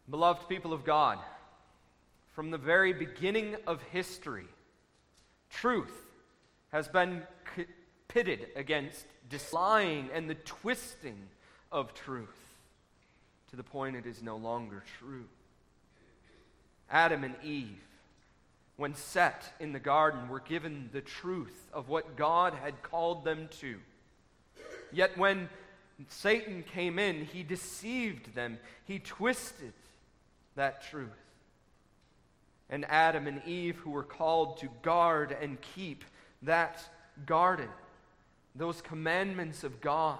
Beloved people of God, from the very beginning of history, truth has been pitted against lying and the twisting of truth to the point it is no longer true. Adam and Eve, when set in the garden, were given the truth of what God had called them to. Yet when Satan came in, he deceived them. He twisted that truth. And Adam and Eve, who were called to guard and keep that garden, those commandments of God,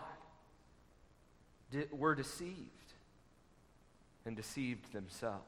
were deceived and deceived themselves.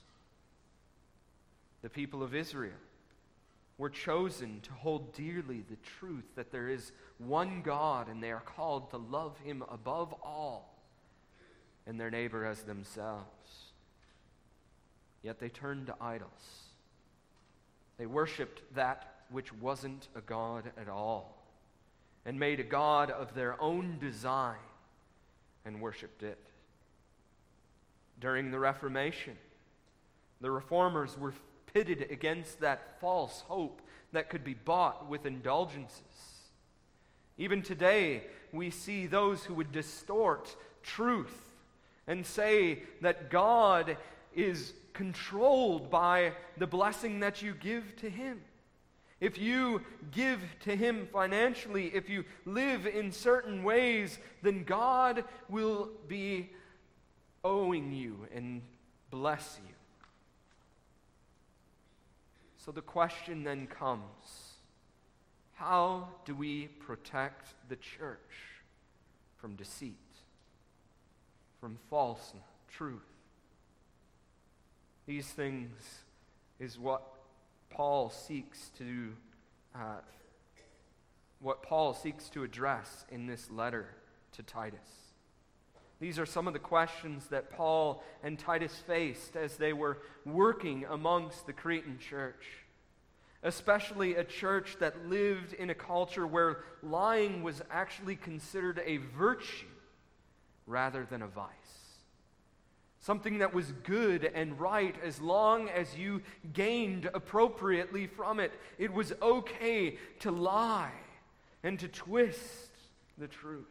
The people of Israel were chosen to hold dearly the truth that there is one God and they are called to love Him above all and their neighbor as themselves. Yet they turned to idols. They worshipped that which wasn't a God at all and made a god of their own design and worshipped it. During the Reformation, the reformers were pitted against that false hope that could be bought with indulgences. Even today, we see those who would distort truth and say that God is controlled by the blessing that you give to Him. If you give to Him financially, if you live in certain ways, then God will be owing you and bless you. So the question then comes, how do we protect the church from deceit, from false truth? These things is what Paul seeks to address in this letter to Titus. These are some of the questions that Paul and Titus faced as they were working amongst the Cretan church, especially a church that lived in a culture where lying was actually considered a virtue rather than a vice. Something that was good and right as long as you gained appropriately from it. It was okay to lie and to twist the truth.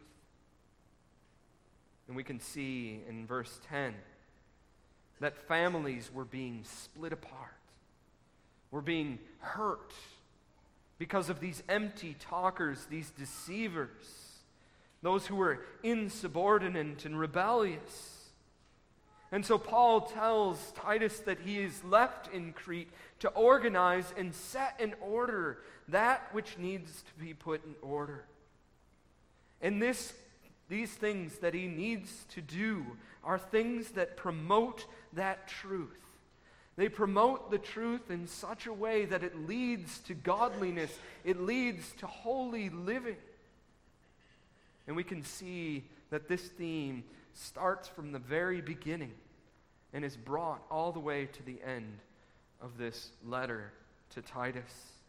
And we can see in verse 10 that families were being split apart, were being hurt because of these empty talkers, these deceivers, those who were insubordinate and rebellious. And so Paul tells Titus that he is left in Crete to organize and set in order that which needs to be put in order. And these things that he needs to do are things that promote that truth. They promote the truth in such a way that it leads to godliness. It leads to holy living. And we can see that this theme starts from the very beginning and is brought all the way to the end of this letter to Titus.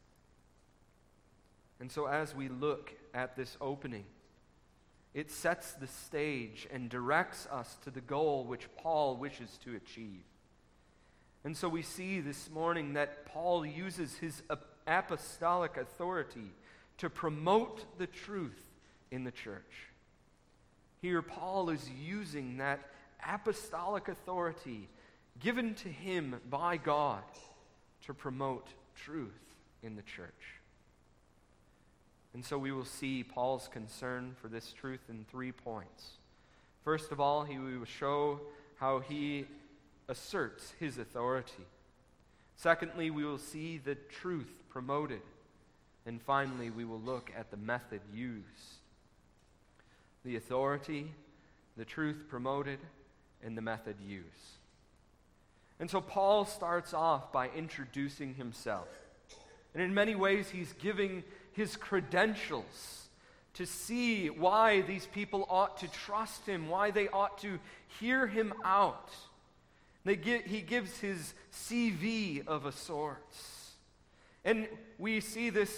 And so as we look at this opening, it sets the stage and directs us to the goal which Paul wishes to achieve. And so we see this morning that Paul uses his apostolic authority to promote the truth in the church. Here, Paul is using that apostolic authority given to him by God to promote truth in the church. And so we will see Paul's concern for this truth in 3 points. First of all, he will show how he asserts his authority. Secondly, we will see the truth promoted. And finally, we will look at the method used. The authority, the truth promoted, and the method used. And so Paul starts off by introducing himself. And in many ways, he's giving his credentials to see why these people ought to trust him, why they ought to hear him out. He gives his CV of a sorts. And we see this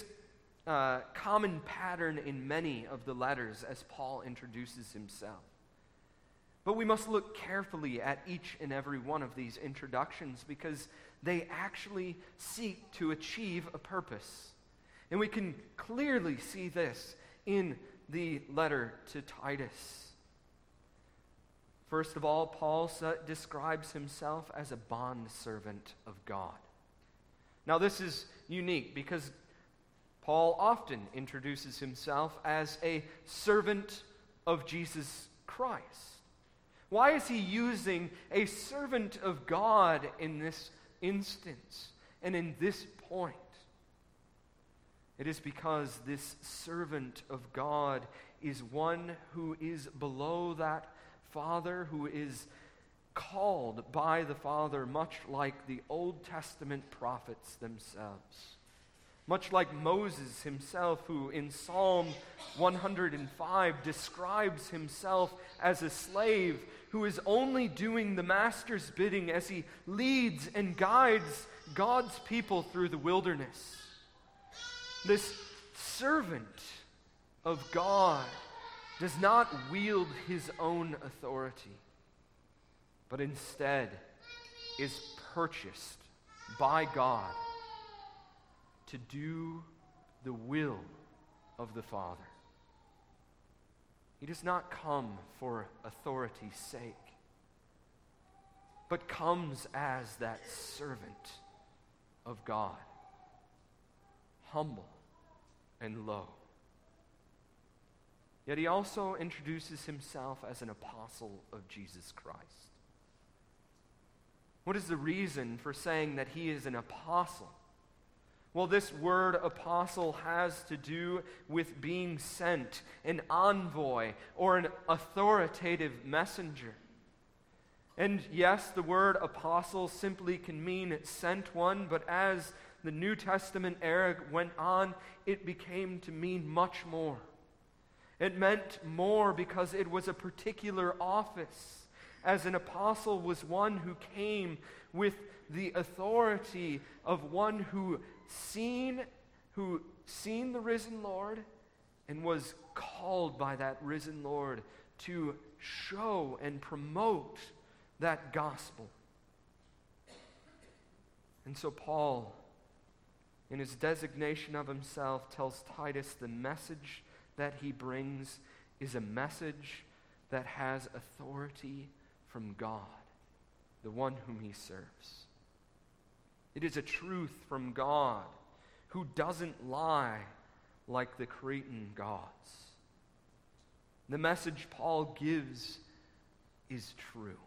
common pattern in many of the letters as Paul introduces himself. But we must look carefully at each and every one of these introductions because they actually seek to achieve a purpose. And we can clearly see this in the letter to Titus. First of all, Paul describes himself as a bondservant of God. Now, this is unique because Paul often introduces himself as a servant of Jesus Christ. Why is he using a servant of God in this instance and in this point? It is because this servant of God is one who is below that Father, who is called by the Father, much like the Old Testament prophets themselves. Much like Moses himself, who in Psalm 105 describes himself as a slave who is only doing the master's bidding as he leads and guides God's people through the wilderness. This servant of God does not wield his own authority, but instead is purchased by God to do the will of the Father. He does not come for authority's sake, but comes as that servant of God, humble and low. Yet he also introduces himself as an apostle of Jesus Christ. What is the reason for saying that he is an apostle? Well, this word apostle has to do with being sent, an envoy, or an authoritative messenger. And yes, the word apostle simply can mean sent one, but as the New Testament era went on, it became to mean much more. It meant more because it was a particular office, as an apostle was one who came with the authority of one who seen the risen Lord and was called by that risen Lord to show and promote that gospel. And so Paul, in his designation of himself, tells Titus the message that he brings is a message that has authority from God, the one whom he serves. It is a truth from God who doesn't lie like the Cretan gods. The message Paul gives is true.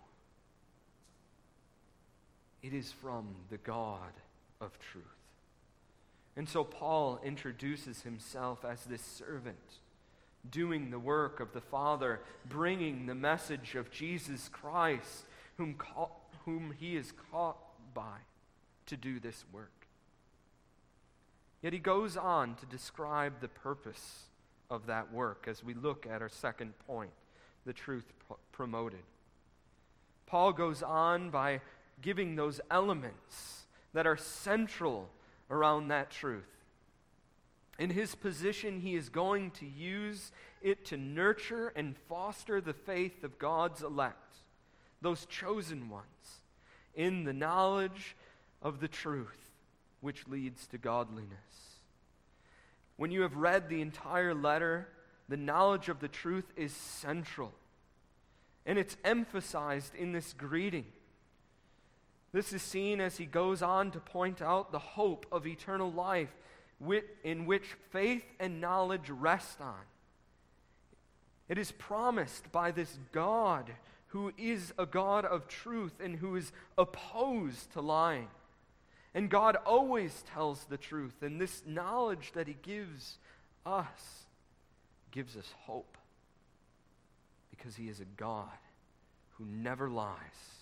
It is from the God of truth. And so Paul introduces himself as this servant, doing the work of the Father, bringing the message of Jesus Christ, whom he is called by to do this work. Yet he goes on to describe the purpose of that work as we look at our second point, the truth promoted. Paul goes on by giving those elements that are central around that truth. In his position, he is going to use it to nurture and foster the faith of God's elect, those chosen ones, in the knowledge of the truth, which leads to godliness. When you have read the entire letter, the knowledge of the truth is central, and it's emphasized in this greeting. This is seen as he goes on to point out the hope of eternal life in which faith and knowledge rest on. It is promised by this God who is a God of truth and who is opposed to lying. And God always tells the truth, and this knowledge that he gives us hope, because he is a God who never lies.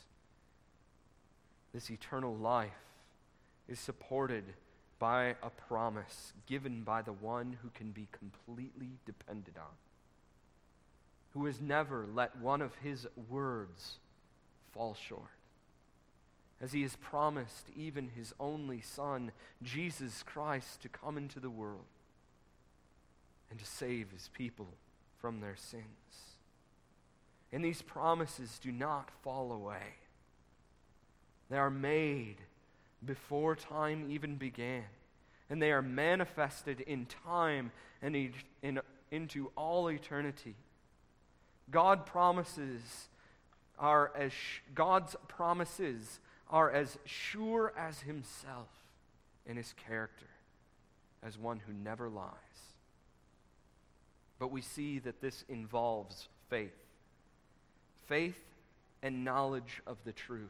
This eternal life is supported by a promise given by the one who can be completely depended on, who has never let one of his words fall short, as he has promised even his only Son, Jesus Christ, to come into the world and to save his people from their sins. And these promises do not fall away. They are made before time even began. And they are manifested in time and into all eternity. God's promises are as sure as himself in his character, as one who never lies. But we see that this involves faith. Faith and knowledge of the truth.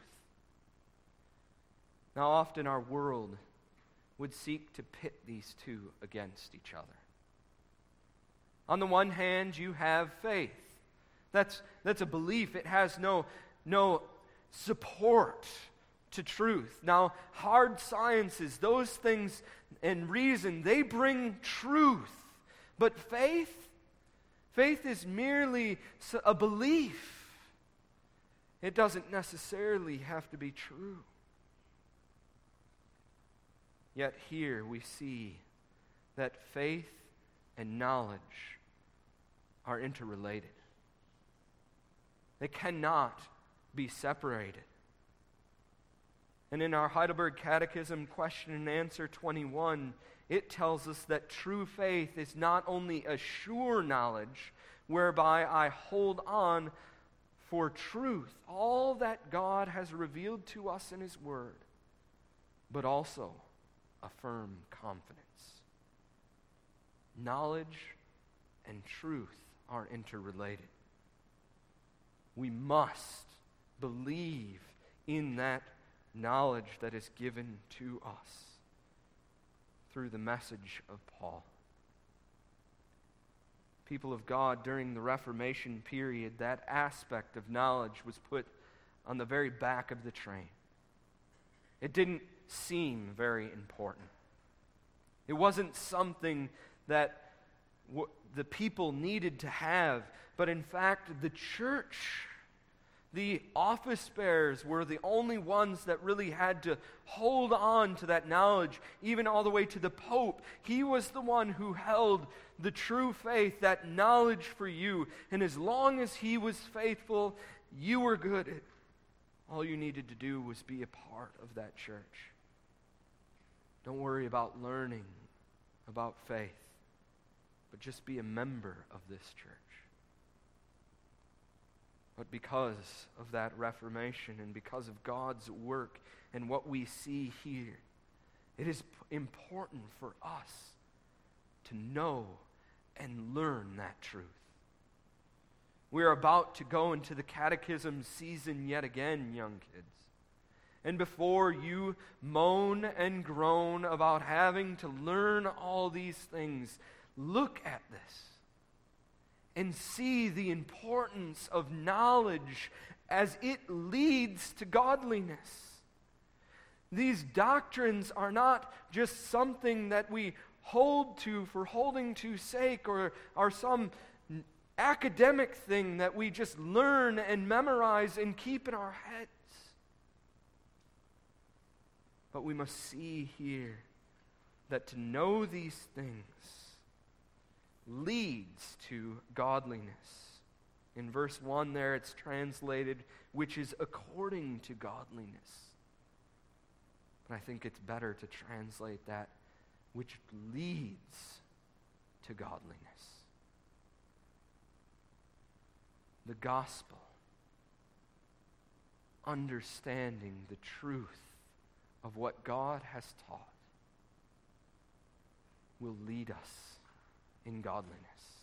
Now, often our world would seek to pit these two against each other. On the one hand, you have faith. That's a belief. It has no support to truth. Now, hard sciences, those things and reason, they bring truth. But faith is merely a belief. It doesn't necessarily have to be true. Yet here we see that faith and knowledge are interrelated. They cannot be separated. And in our Heidelberg Catechism, question and answer 21, it tells us that true faith is not only a sure knowledge whereby I hold on for truth, all that God has revealed to us in his word, but also a firm confidence. Knowledge and truth are interrelated. We must believe in that knowledge that is given to us through the message of Paul. People of God, during the Reformation period, that aspect of knowledge was put on the very back of the train. It didn't seem very important. It wasn't something that the people needed to have, but in fact, the church, the office bearers, were the only ones that really had to hold on to that knowledge, even all the way to the Pope. He was the one who held the true faith, that knowledge for you, and as long as he was faithful, you were good. All you needed to do was be a part of that church. Don't worry about learning about faith, but just be a member of this church. But because of that Reformation and because of God's work and what we see here, it is important for us to know and learn that truth. We are about to go into the catechism season yet again, young kids. And before you moan and groan about having to learn all these things, look at this and see the importance of knowledge as it leads to godliness. These doctrines are not just something that we hold to for holding to sake, or are some academic thing that we just learn and memorize and keep in our heads. But we must see here that to know these things leads to godliness. In verse 1 there it's translated, which is according to godliness. But I think it's better to translate that, which leads to godliness. The gospel, understanding the truth of what God has taught, will lead us in godliness.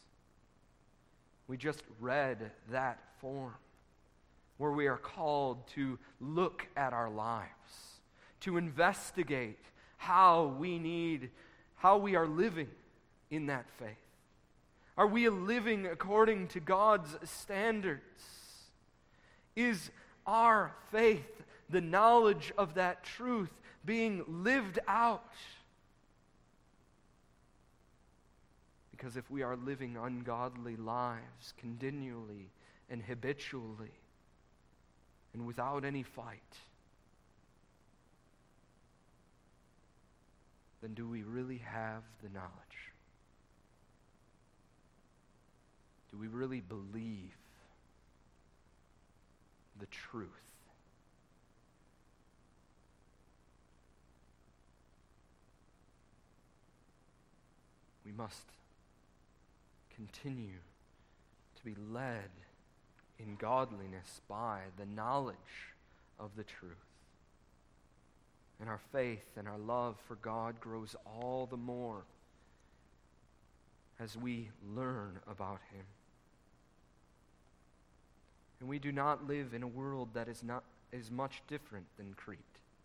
We just read that form where we are called to look at our lives, to investigate how we are living in that faith. Are we living according to God's standards? Is our faith, the knowledge of that truth, being lived out? Because if we are living ungodly lives continually and habitually and without any fight, then do we really have the knowledge? Do we really believe the truth. We must continue to be led in godliness by the knowledge of the truth. And our faith and our love for God grows all the more as we learn about Him. And we do not live in a world that is much different than Crete.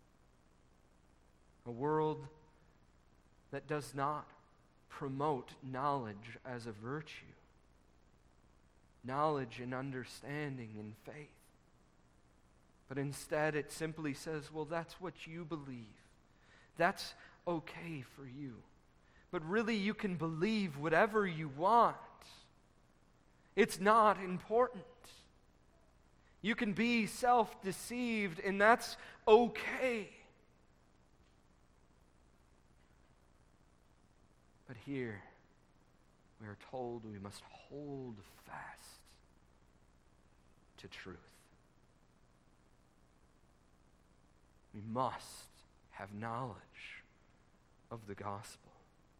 A world that does not promote knowledge as a virtue. Knowledge and understanding and faith. But instead it simply says, well, that's what you believe. That's okay for you. But really you can believe whatever you want. It's not important. You can be self-deceived, and that's okay. But here, we are told we must hold fast to truth. We must have knowledge of the gospel.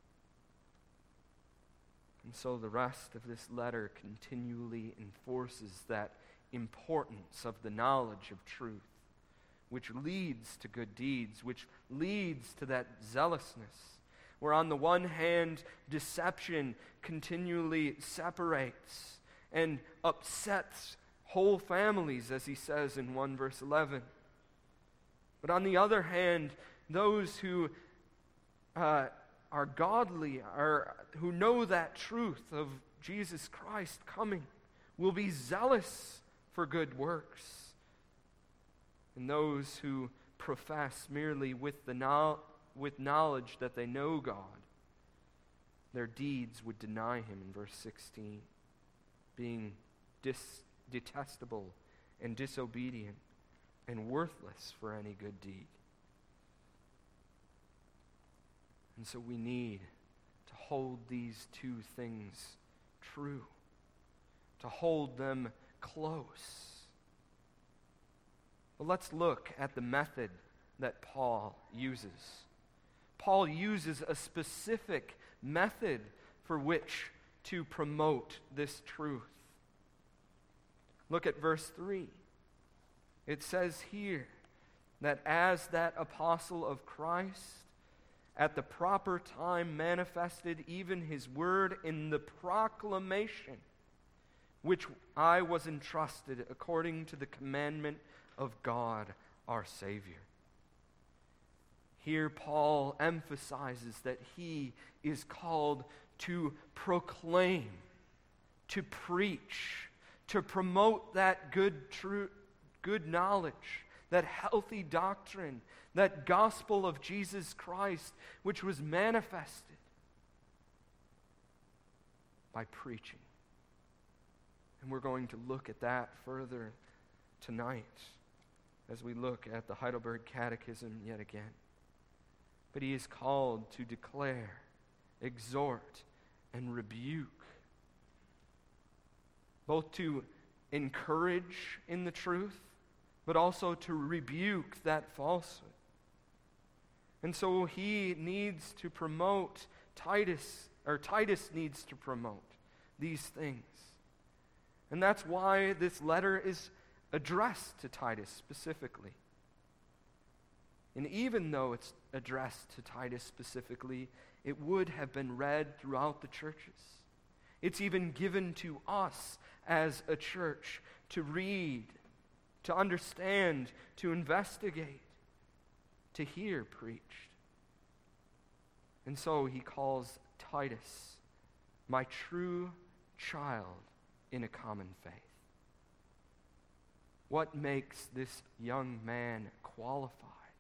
And so the rest of this letter continually enforces that importance of the knowledge of truth, which leads to good deeds, which leads to that zealousness, where on the one hand, deception continually separates and upsets whole families, as he says in 1 verse 11. But on the other hand, those who are godly, who know that truth of Jesus Christ coming, will be zealous for good works. And those who profess merely with knowledge that they know God, their deeds would deny Him in verse 16, being detestable and disobedient and worthless for any good deed. And so we need to hold these two things true, to hold them close. Well, let's look at the method that Paul uses. Paul uses a specific method for which to promote this truth. Look at verse 3. It says here that as that apostle of Christ, at the proper time manifested even his word in the proclamation, which I was entrusted according to the commandment of God our Savior. Here Paul emphasizes that he is called to proclaim, to preach, to promote that good knowledge, that healthy doctrine, that gospel of Jesus Christ, which was manifested by preaching. And we're going to look at that further tonight as we look at the Heidelberg Catechism yet again. But he is called to declare, exhort, and rebuke. Both to encourage in the truth, but also to rebuke that falsehood. And so he needs to promote Titus needs to promote these things. And that's why this letter is addressed to Titus specifically. And even though it's addressed to Titus specifically, it would have been read throughout the churches. It's even given to us as a church to read, to understand, to investigate, to hear preached. And so he calls Titus, my true child in a common faith. What makes this young man qualified?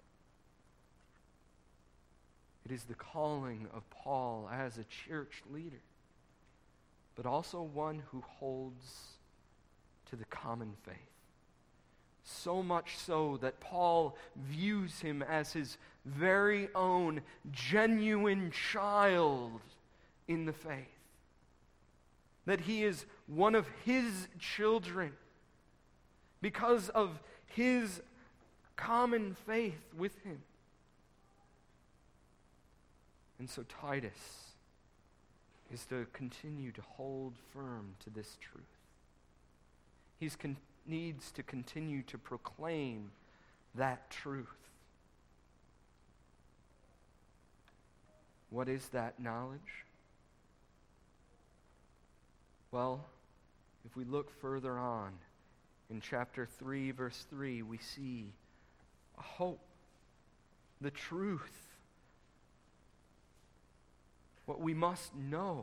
It is the calling of Paul as a church leader, but also one who holds to the common faith. So much so that Paul views him as his very own genuine child in the faith. That he is one of his children. because of his common faith with him. And so Titus is to continue to hold firm to this truth. He needs to continue to proclaim that truth. What is that knowledge? Well, if we look further on in chapter 3, verse 3, we see a hope, the truth, what we must know.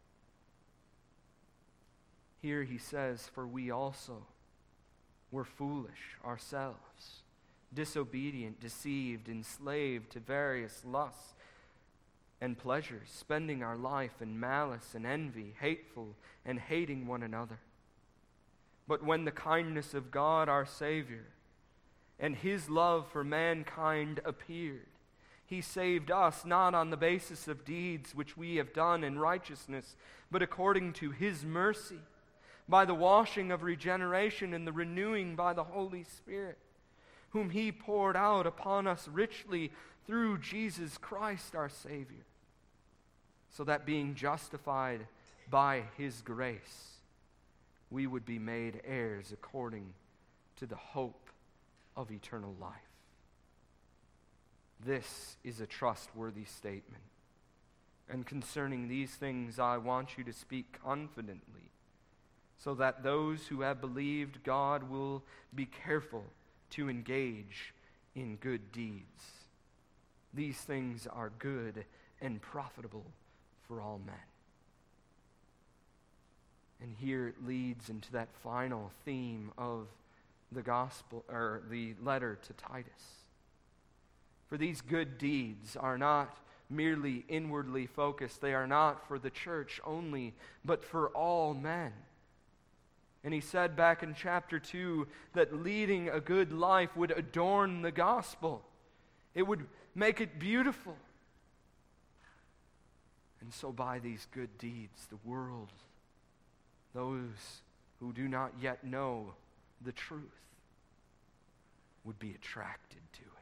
Here he says, "For we also were foolish ourselves, disobedient, deceived, enslaved to various lusts and pleasures, spending our life in malice and envy, hateful and hating one another. But when the kindness of God our Savior and his love for mankind appeared, he saved us not on the basis of deeds which we have done in righteousness, but according to his mercy, by the washing of regeneration and the renewing by the Holy Spirit, whom he poured out upon us richly through Jesus Christ our Savior, so that being justified by his grace, we would be made heirs according to the hope of eternal life." This is a trustworthy statement. And concerning these things I want you to speak confidently, so that those who have believed God will be careful to engage in good deeds. These things are good and profitable for all men. And here it leads into that final theme of the gospel, or the letter to Titus. For these good deeds are not merely inwardly focused. They are not for the church only, but for all men. And he said back in chapter 2 that leading a good life would adorn the gospel. It would make it beautiful. And so by these good deeds, the world, those who do not yet know the truth, would be attracted to it,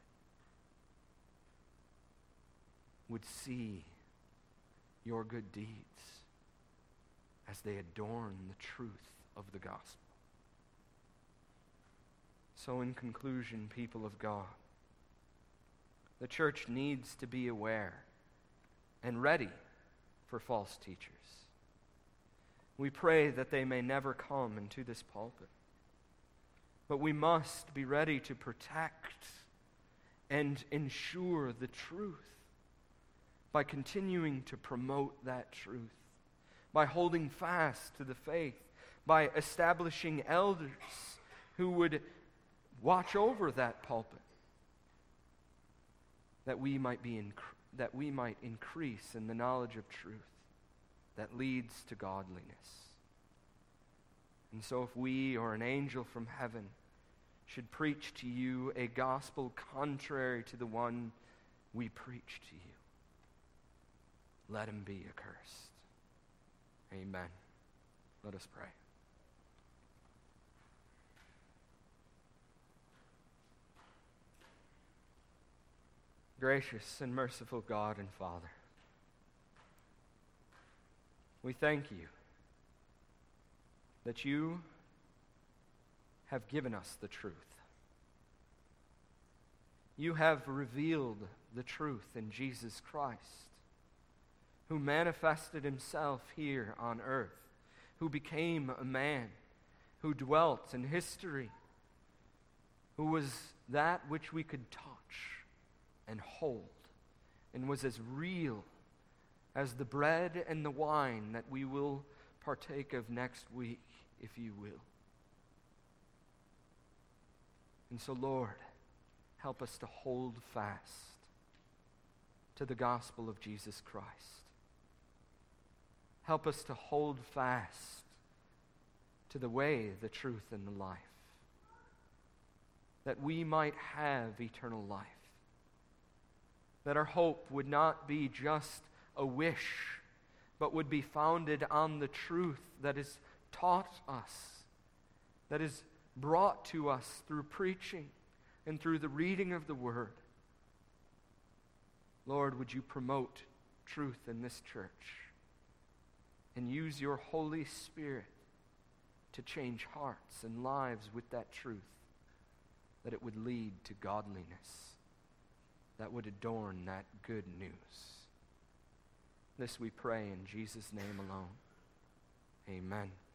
would see your good deeds as they adorn the truth of the gospel. So in conclusion, people of God, the church needs to be aware and ready for false teachers. We pray that they may never come into this pulpit. But we must be ready to protect and ensure the truth by continuing to promote that truth, by holding fast to the faith, by establishing elders who would watch over that pulpit, that we might increase in the knowledge of truth that leads to godliness. And so if we or an angel from heaven should preach to you a gospel contrary to the one we preach to you, let him be accursed. Amen. Let us pray. Gracious and merciful God and Father, we thank you that you have given us the truth. You have revealed the truth in Jesus Christ, who manifested himself here on earth, who became a man, who dwelt in history, who was that which we could touch and hold, and was as real as the bread and the wine that we will partake of next week, if you will. And so, Lord, help us to hold fast to the gospel of Jesus Christ. Help us to hold fast to the way, the truth, and the life, that we might have eternal life, that our hope would not be just a wish, but would be founded on the truth that is taught us, that is brought to us through preaching and through the reading of the Word. Lord, would you promote truth in this church and use your Holy Spirit to change hearts and lives with that truth, that it would lead to godliness, that would adorn that good news. This we pray in Jesus' name alone. Amen.